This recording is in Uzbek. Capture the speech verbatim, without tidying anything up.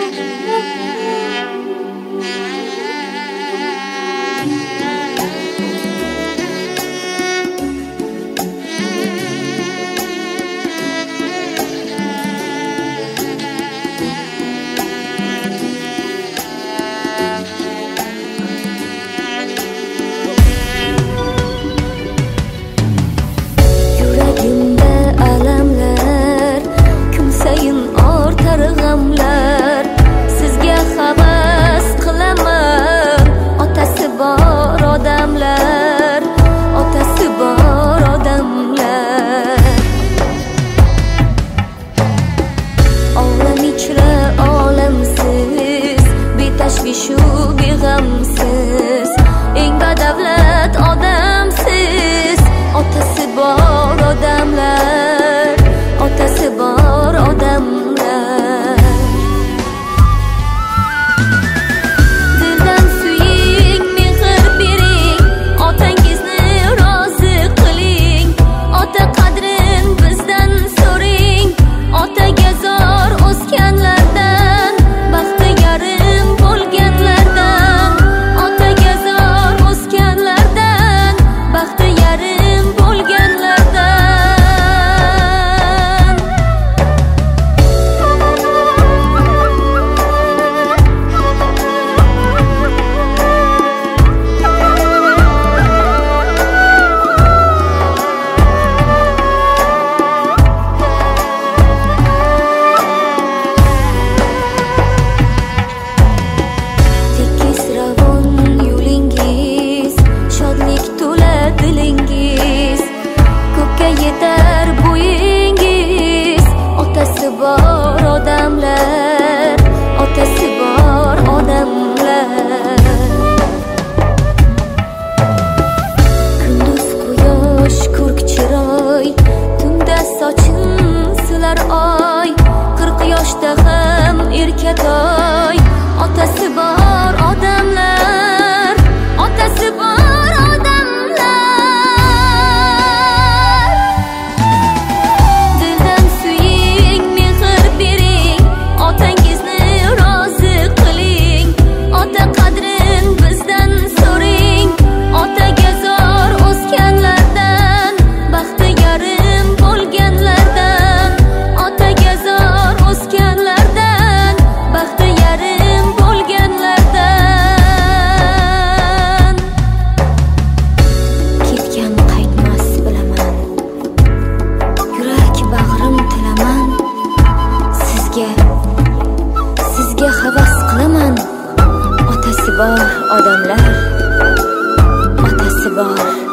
Sizga havas qilaman, otasi bor odamlar, otasi bor odamlar. Olam ichra olamsiz, betashvishu beg'amsiz, eng badavlat odamsiz, otasi bor odamlar, otasi bor odamlar. Yetar bo'yingiz, otasi bor odamlar, otasi bor odamlar. Kunduz quyosh ko'rk chiroy, tunda sochin silar oy, qirq yoshda ham erkatoy, otasi bor odamlar, otasi bor sizga havas qilaman, otasi bor odamlar, otasi bor